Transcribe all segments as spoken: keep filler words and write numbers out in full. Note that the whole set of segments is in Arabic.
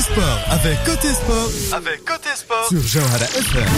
sport avec Côté Sport, avec Côté Sport sur Jawhara اف ام.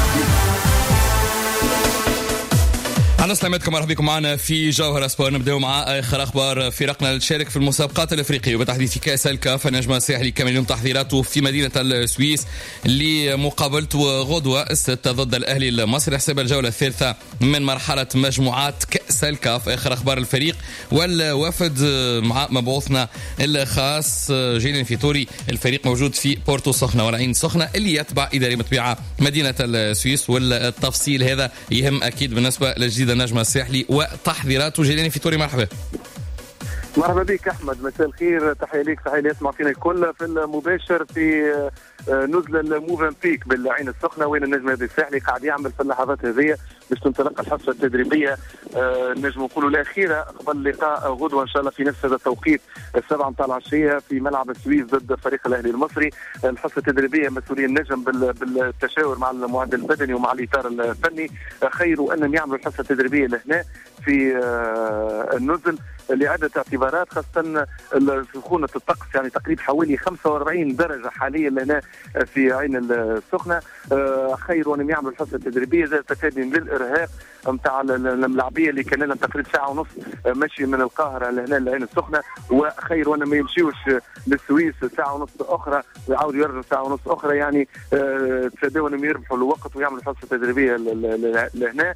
أنا سلامتكم، مرحبا بكم معنا في جوهرة سبور. نبدأ مع آخر أخبار فرقنا اللي تشارك في المسابقات الأفريقية وبتحديد في كأس الكاف. النجم الساحلي كمل اليوم تحضيراته في مدينة السويس لمقابلته غدوة الست ضد الأهلي المصري حساب الجولة الثالثة من مرحلة مجموعات كأس الكاف. آخر أخبار الفريق والوفد مع مبعوثنا الخاص جيلين فيتوري. الفريق موجود في بورتو سخنة والعين سخنة اللي يتبع إداري مطبيعة مدينة السويس، والتفصيل هذا يهم أكيد بالنسبة لجديد النجم الساحلي وتحضيراته. جيلاني فيتوري، مرحبا. مرحبا بك احمد، مساء الخير، تحيه ليك تحيه لي يسمع فينا الكل في المباشر في نزل الموفنبيك بالعين السخنه، وين النجم الساحلي قاعد يعمل في اللحظات هذه باش تنطلق الحصه التدريبيه النجم نقولوا الاخيره قبل لقاء غدوه ان شاء الله في نفس هذا التوقيت السبعة متاع العشيه في ملعب السويس ضد فريق الاهلي المصري. الحصه التدريبيه مسؤوليه النجم بالتشاور مع المعدل البدني ومع الاطار الفني. خير انهم يعملوا الحصه التدريبيه لهنا في النزل لعدة اعتبارات، خاصة سخونة الطقس، يعني تقريبا حوالي خمسة وأربعين درجة حاليا لنا في عين السخنة. خير وأنهم يعملوا الحصة التدريبية زي تفادي للإرهاق نتاع الملاعبية اللي كان لهم تقريبا ساعة ونص مشي من القاهرة لهنا العين السخنة، وخير وأنهم ما يمشيوش للسويس ساعة ونص أخرى ويعاودوا يرجعوا ساعة ونص أخرى، يعني تفادوا أنهم يربحوا الوقت ويعملوا الحصة التدريبية لهنا.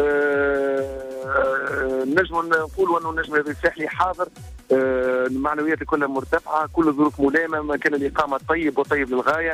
نجم نقول أنه النجم الساحلي حاضر، المعنويات كلها مرتفعه، كل الظروف ملائمه، مكان الاقامه طيب وطيب للغايه.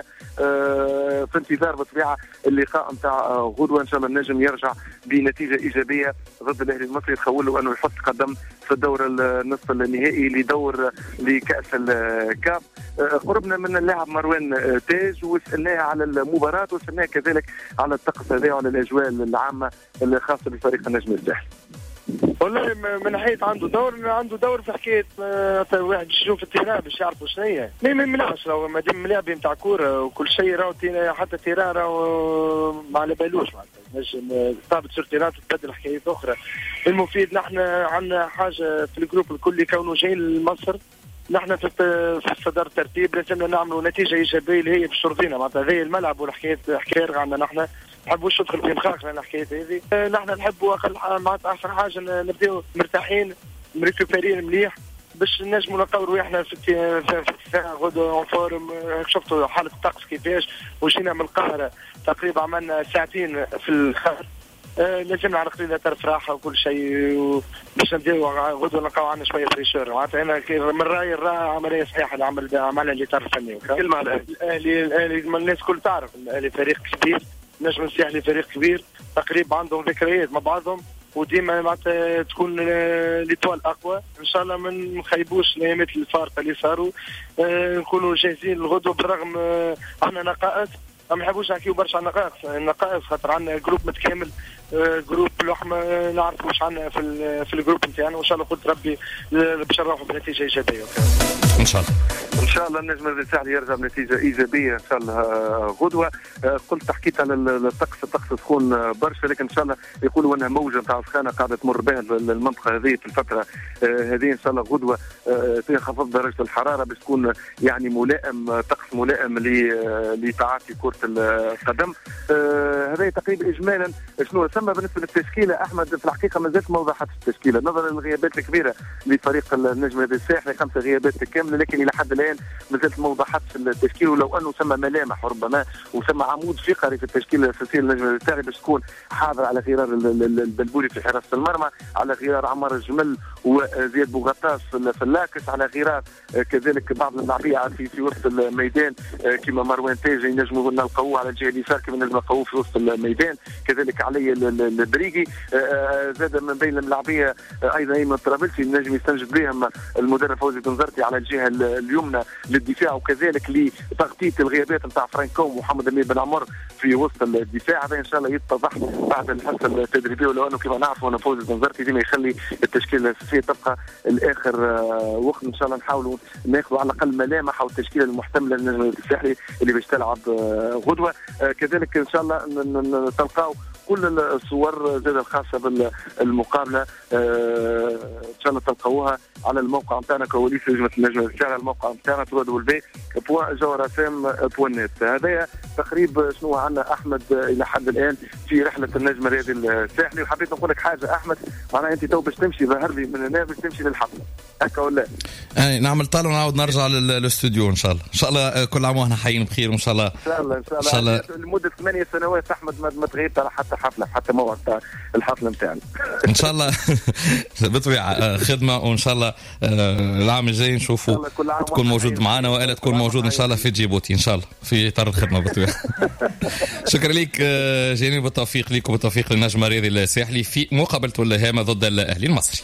في انتظار بطبيعه اللقاء نتاع غدوه ان شاء الله النجم يرجع بنتيجه ايجابيه ضد الاهلي المصري تخول له انه يحط قدم في الدور النصف النهائي لدور لكاس الكاف. قربنا من اللاعب مروان تاج وسالناه على المباراه وسالناه كذلك على الطقس هذا وعلى الاجواء العامه الخاصه بفريق النجم الساحلي. والله من ناحيه عنده دور عنده دور في حكايه واحد يشوف التيران باش يعرفوا شنو هي. ما منعش لو ما دام ملاعب نتاع كوره وكل شيء راهو حتى تيران راهو ما على بالوش معناتها نجم طابت صورة تيران تتبدل حكايات اخرى. المفيد نحن عندنا حاجه في الجروب الكل كونه جايين لمصر، نحن في في صدر الترتيب لازمنا نعملوا نتيجه ايجابيه اللي هي باش ترضينا معناتها. هذه الملعب والحكايات حكايه عندنا نحن نحبوش ندخل في مخاخ لنا الحكايات هذه. نحن نحبوا اقل معناتها احسن حاجه نبداو مرتاحين مريكوبيرين مليح باش نجموا نلقاو رواحنا في في غدوه فورم. شفتوا حاله الطقس كيفاش، وجينا من القاهره تقريبا عملنا ساعتين في الخير. آه لازمنا على قليله طرف راحه وكل شيء باش نبداو غدوه نلقاو عندنا شويه فريشور. معناتها انا من رايي الراحه عمليه صحيحه اللي عمل عملها اللي طرف فني. كلمه على الاهلي. الاهلي الناس الكل تعرف الاهلي فريق كبير، النجم الساحلي فريق كبير تقريبا عندهم ذكريات مع بعضهم، وديما معناتها تكون ليطوال اقوى. ان شاء الله ما نخيبوش الايامات الفارقه اللي صاروا، آه نكونوا جاهزين للغدوه بالرغم آه عندنا نقائص. ما نحبوش نحكيو برشا على النقائص النقائص خاطر عندنا جروب متكامل، آه جروب لحمه نعرفوا واش عندنا في في الجروب نتاعنا، وان شاء الله قلت ربي باش نروحوا بنتيجه ايجابيه ان شاء الله. ان شاء الله النجم الساحلي يرجع بنتيجه ايجابيه ان شاء الله غدوه. قلت حكيت على الطقس، الطقس سخون برشا، لكن ان شاء الله يقولوا انها موجه نتاع سخانه قاعده تمر بها المنطقه هذه في الفتره هذه. ان شاء الله غدوه تنخفض درجه الحراره باش تكون يعني ملائم، طقس ملائم لتعاطي كره القدم. هذا تقريبا اجمالا شنو ثم بالنسبه للتشكيله. احمد في الحقيقه ما زالت ما وضحتش التشكيله نظرا للغيابات الكبيره لفريق النجم الساحلي، خمسه غيابات كامله، لكن الى حد الان ما زالت ما وضحتش التشكيل، ولو انه ثم ملامح ربما وثم عمود فقري في التشكيل الاساسي للنجم الساحلي باش تكون حاضر على غرار البلبولي في حراسه المرمى، على غرار عمار الجمل وزياد بوغطاس في اللاكس، على غرار كذلك بعض اللاعبيه في في وسط الميدان كما مروان تاج ينجموا نلقاوه على الجهه اليسار كما نجموا نلقاوه في وسط الميدان، كذلك علي البريقي. زاد من بين اللاعبيه ايضا ايمن طرابلسي نجم يستنجد بهم المدرب فوزي بنزرتي على الجهه اليمنى للدفاع، وكذلك لتغطيه الغيابات نتاع فرانكو ومحمد امين بن عمر في وسط الدفاع. هذا ان شاء الله يتضح بعد الحصه التدريبيه، ولو انه كما نعرفوا ان فوزي بنزرتي ديما يخلي التشكيله الاساسيه تبقى الاخر وقت. ان شاء الله نحاولوا ناخذوا على الاقل ملامح او التشكيله المحتمله للنجم الساحلي اللي باش تلعب غدوه. كذلك ان شاء الله تلقاو كل الصور زاد الخاصه بالمقابله ان شاء الله تلقوها على الموقع نتاعنا كواليس نجمه النجم الساحلي، على الموقع نتاعنا دبليو دبليو بوان جوهراسام بوان نت. هذايا تقريب شنو عندنا احمد الى حد الان في رحله النجم الرياضي الساحلي. وحبيت نقول لك حاجه احمد، معناها انت تو باش تمشي ظهر لي من هنا باش تمشي للحفله هكا ولا؟ اي نعمل طال ونعاود نرجع للاستوديو ان شاء الله. ان شاء الله كل عام واحنا حيين بخير وان شاء الله. ان شاء الله ان شاء الله, إن شاء الله. لمده ثمانية سنوات احمد ما تغيبت على حتى حفله حتى موعد تاع الحفله نتاعنا ان شاء الله. بالطبيعه خدمه، وان شاء الله العام الجاي نشوفوا تكون موجود معنا والا تكون موجود ان شاء الله في جيبوتي ان شاء الله في اطار الخدمه بالطبيعه. شكرا لك جميل، بالتوفيق لك وبالتوفيق للنجم الرياضي الساحلي في مقابله الهامه ضد الاهلي المصري.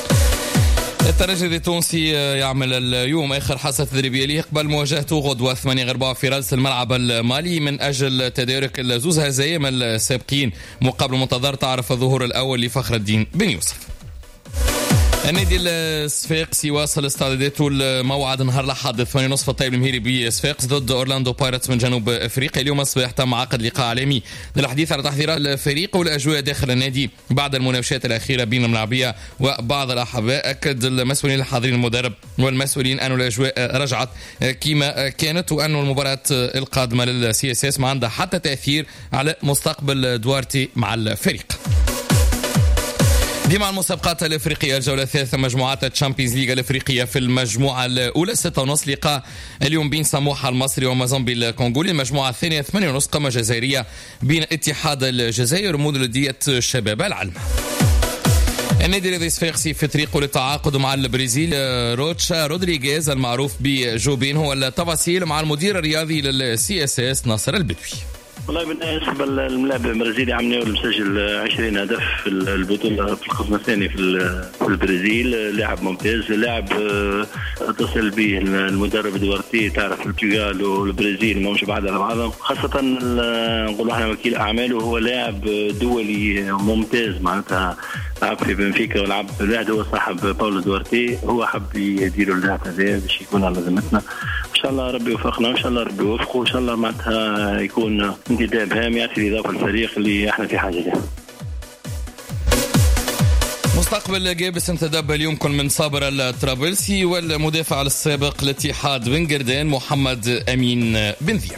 الترجي التونسي يعمل اليوم آخر حصة تدريبية ليه قبل مواجهته غدوة ثمانية غير أربعة في رأس الملعب المالي من أجل تدارك الزوز هزايم السابقين. مقابل منتظر تعرف الظهور الأول لفخر الدين بن يوسف. النادي الصفاقسي واصل استعداداته الموعد نهار الأحد ثمانية ونصف الطيب المهيري بصفاقس ضد أورلاندو بايرتس من جنوب أفريقيا. اليوم الصباح تم عقد لقاء عالمي للحديث على تحضيرات الفريق والأجواء داخل النادي بعد المناوشات الأخيرة بين الملاعبية وبعض الأحباء. أكد المسؤولين الحاضرين المدرب والمسؤولين أن الأجواء رجعت كما كانت وأن المباراة القادمة للسي اس اس ما عندها حتى تأثير على مستقبل دوارتي مع الفريق. دي مع المسابقات الافريقيه الجوله الثالثه مجموعات الشامبيونز ليغ الافريقيه. في المجموعه الاولى ستة ونص لقاء اليوم بين سموحه المصري ومازامبي الكونغولي. المجموعه الثانيه ثمانية ونص قمه جزائريه بين اتحاد الجزائر ومولوديه الشباب العلم. النادي الرياضي الصفاقسي في طريقه للتعاقد مع البرازيل روتشا رودريغيز المعروف بجوبين. هو التفاصيل مع المدير الرياضي للسي اس اس ناصر البدوي. والله بالنسبة للملاعب البرازيلي عم نقول مسجل عشرين هدف في البطولة في القسم الثاني في البرازيل. لاعب ممتاز، لاعب اتصل به المدرب دوارتي. تعرف البرتغال والبرازيل ما مش بعاد على بعضهم، خاصة نقولوا احنا وكيل أعماله هو لاعب دولي ممتاز معناتها. لعب في بنفيكا ولعب الواحد هو صاحب باولو دوارتي، هو حب يديروا اللاعب هذا باش يكون على ذمتنا. ان شاء الله ربي يوفقنا، ان شاء الله ربي يوفقه، وان شاء الله معناتها يكون انتداب هام يعطي اضافه للفريق اللي احنا في حاجه له. مستقبل جابس انتدب اليوم كل من صابر الطرابلسي والمدافع السابق لاتحاد بن قردان محمد امين بن ذياب.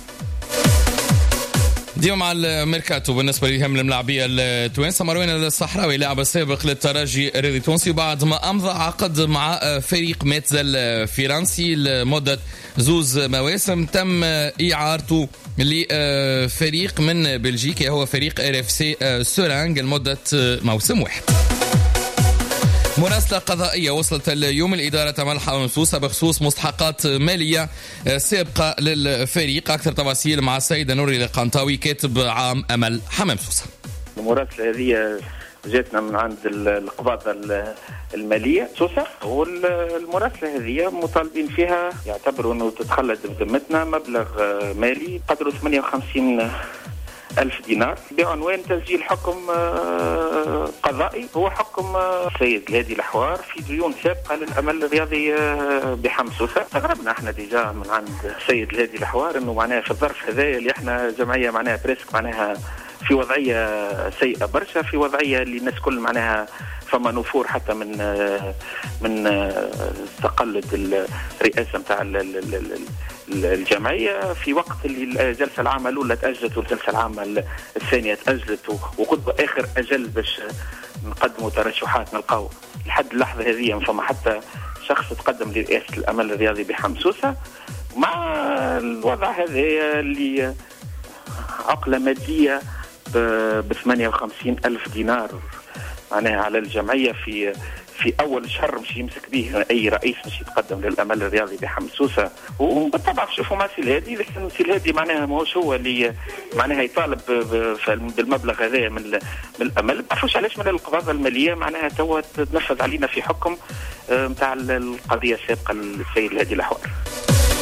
ديوم على الميركاتو بالنسبه لهم الملاعبيه التوانسه. مروان الصحراوي لاعب السابق للترجي الرياضي التونسي بعد ما امضى عقد مع فريق ميتزا الفرنسي لمده زوز مواسم تم اعارته لفريق من بلجيكا هو فريق ار اف سي سورانغ لمده موسم واحد. مراسلة قضائية وصلت اليوم الإدارة ملحة ومسوسة بخصوص مستحقات مالية سابقة للفريق. أكثر تفاصيل مع السيد نوري القنطاوي كاتب عام أمل حمام سوسة. المراسلة هذه جاتنا من عند القباضة المالية سوسة، والمراسلة هذه مطالبين فيها يعتبروا أنه تتخلد بذمتنا مبلغ مالي قدره ثمانية وخمسين ألف دينار بعنوان تسجيل حكم قضائي. هو حكم السيد الهادي الحوار في ديون سابقة للأمل الرياضي بحمصوسة. استغربنا احنا ديجا من عند السيد الهادي الحوار انه معناها في الظرف هذا اللي احنا جمعية معناها بريسك معناها في وضعية سيئة برشا، في وضعية اللي الناس كل معناها فما نفور حتى من من تقلد الرئاسة متاع الجمعية في وقت اللي الجلسة العامة الأولى تأجلت والجلسة العامة الثانية تأجلت وقد آخر أجل باش نقدموا ترشحات نلقاو لحد اللحظة هذه فما حتى شخص تقدم لرئاسة الأمل الرياضي بحمصوسة. مع الوضع هذا اللي عقلة مادية ب ثمانية وخمسين ألف دينار معناها على الجمعية في في أول شهر مش يمسك به أي رئيس مش يتقدم للأمل الرياضي بحمصوسة. وبالطبع شوفوا مع سي الهادي، لكن سي الهادي معناها ماهوش هو اللي معناها يطالب بالمبلغ هذا من من الأمل. ما بعرفوش علاش من القباضة المالية معناها توا تنفذ علينا في حكم متاع القضية السابقة للسيد الهادي الحوار.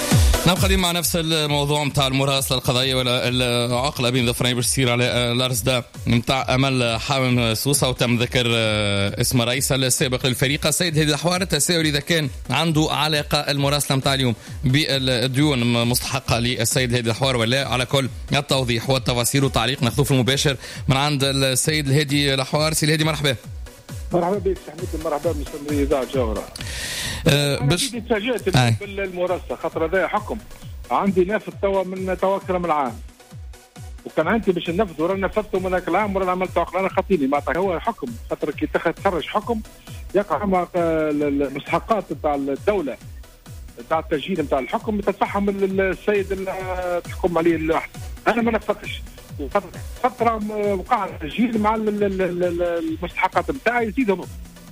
نبقى ديما مع نفس الموضوع نتاع المراسله القضائيه ولا العقله بين ظفرين باش تصير على الارصده نتاع امل حامم سوسه. وتم ذكر اسم الرئيس السابق للفريق السيد هادي الحوار. التساؤل اذا كان عنده علاقه المراسله نتاع اليوم بالديون مستحقه للسيد هادي الحوار ولا. على كل التوضيح والتفاصيل وتعليق ناخذوه في المباشر من عند السيد الهادي الحوار. سي الهادي مرحبا. مرحبا بك حميد. مرحبا بمستمعي اذاعه جوهره. أه باش تفاجأت آه. بالمراسله خاطر هذا حكم عندي نافذ توا من توا اكثر من عام، وكان عندي باش ننفذ ورا نفذته من هذاك العام ورا عملت عقل. انا خاطيني معناتها هو حكم خاطر كي تخرج حكم يقع مع المستحقات نتاع الدوله نتاع التسجيل نتاع الحكم تدفعهم السيد اللي تحكم عليه الواحد. انا ما نفذتش فتره وقع التسجيل مع المستحقات نتاعي يزيدهم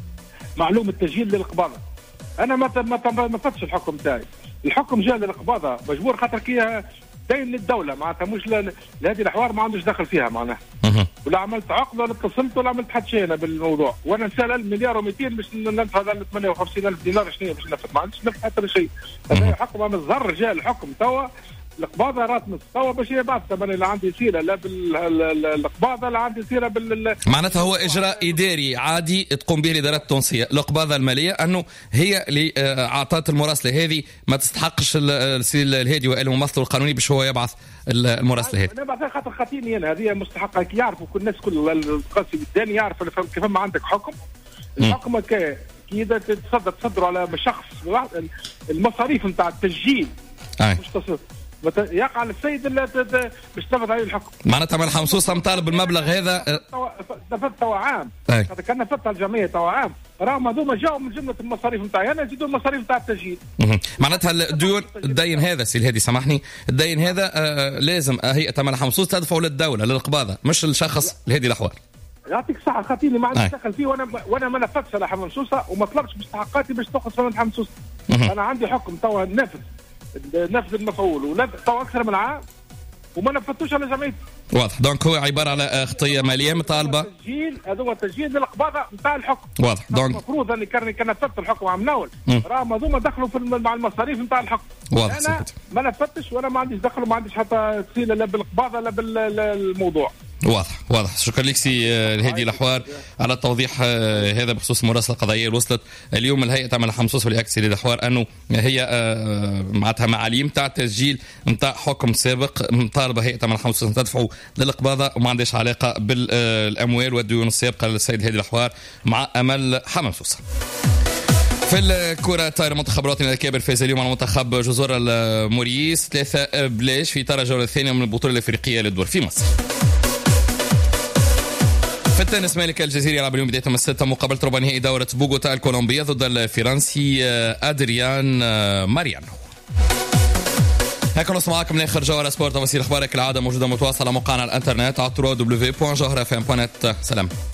معلوم التسجيل للقباضه. انا ما ما ما فتش الحكم تاعي. الحكم جاء للقباضه مجبور خاطر كي دين للدوله معناتها مش لهذه الاحوار ما عندوش دخل فيها معناها. ولا عملت عقد ولا اتصلت ولا عملت حتى شيء انا بالموضوع. وانا نسال مليار ومئتين باش ننفذ هذا ثمانية وخمسين ألف دينار شنو باش ننفذ. ما عنديش نفذ حتى شيء. هذا حكم انا الزر جاء الحكم توا القباضه رات مستوى باش يبعث انا لا عندي سيره لا بالقباضه لا عندي سيره بال معناتها هو اجراء اداري عادي تقوم به الادارات التونسيه. القباضه الماليه انه هي اللي اعطت المراسله هذه ما تستحقش الهادي والا الممثل القانوني باش هو يبعث المراسله هذه. انا بعثها خاطر خاطيني انا هذه مستحقه كي يعرفوا كل الناس كل القاسم الثاني يعرف كيف ما عندك حكم. الحكم كي اذا تصدر تصدروا على شخص المصاريف نتاع التسجيل مش تصدر يقع السيد اللي باش تنفذ عليه الحكم. معناتها من حمصوصه مطالب بالمبلغ هذا نفذت توا عام. هذا كان نفذتها الجمعيه توا عام راهم هذوما جاوا من جمله المصاريف نتاعي انا يزيدوا المصاريف نتاع التسجيل. معناتها الديون الدين هذا سي الهادي سامحني الدين هذا آه لازم هيئه مال حمصوص تدفعه للدوله للقباضه مش للشخص الهادي الاحوال. يعطيك الصحه خاطيني ما عنديش دخل فيه وانا وانا ما نفذتش على حمصوصه وما طلبتش مستحقاتي باش تاخذ من حمصوصه. انا عندي حكم توا نفذ نفذ المفعول ونفذ اكثر من عام وما نفذتوش على جمعيتي. واضح. دونك هو عباره على خطيه ماليه مطالبه تسجيل. هذا هو تسجيل للقباضه نتاع الحكم. واضح. دونك المفروض اني كان كان نفذت الحكم عام الاول راهم هذوما دخلوا في مع المصاريف نتاع الحكم. واضح. انا ما نفذتش ولا ما عنديش دخل وما عنديش حتى سيله لا بالقباضه لا بالموضوع. واضح واضح. شكرا لك سي الهادي الحوار على التوضيح هذا بخصوص المراسله القضائيه اللي وصلت اليوم الهيئه تاع حمصوص واللي اكد الهادي الحوار انه هي معناتها معاليم تاع تسجيل نتاع حكم سابق مطالبه هيئه تاع حمصوص ان تدفعوا للقباضه وما عندهاش علاقه بالاموال والديون السابقه للسيد الهادي الحوار مع امل حمصوص. في الكرة طاير منتخب الوطني الكابر فاز اليوم على منتخب جزر الموريس ثلاثة بلاش في طار الجولة الثانية من البطولة الأفريقية للدور في مصر. في التنس مالك الجزيري يلعب اليوم بداية من الستة مقابلة ربع نهائي دورة بوغوتا الكولومبية ضد الفرنسي أدريان ماريانو. هكذا نصل معكم لاخر جوهرة سبورت. تفاصيل اخبارك العادة موجودة متواصلة على موقعنا الانترنت على دبليو دبليو دبليو دوت جوهرة اف ام دوت نت. سلام.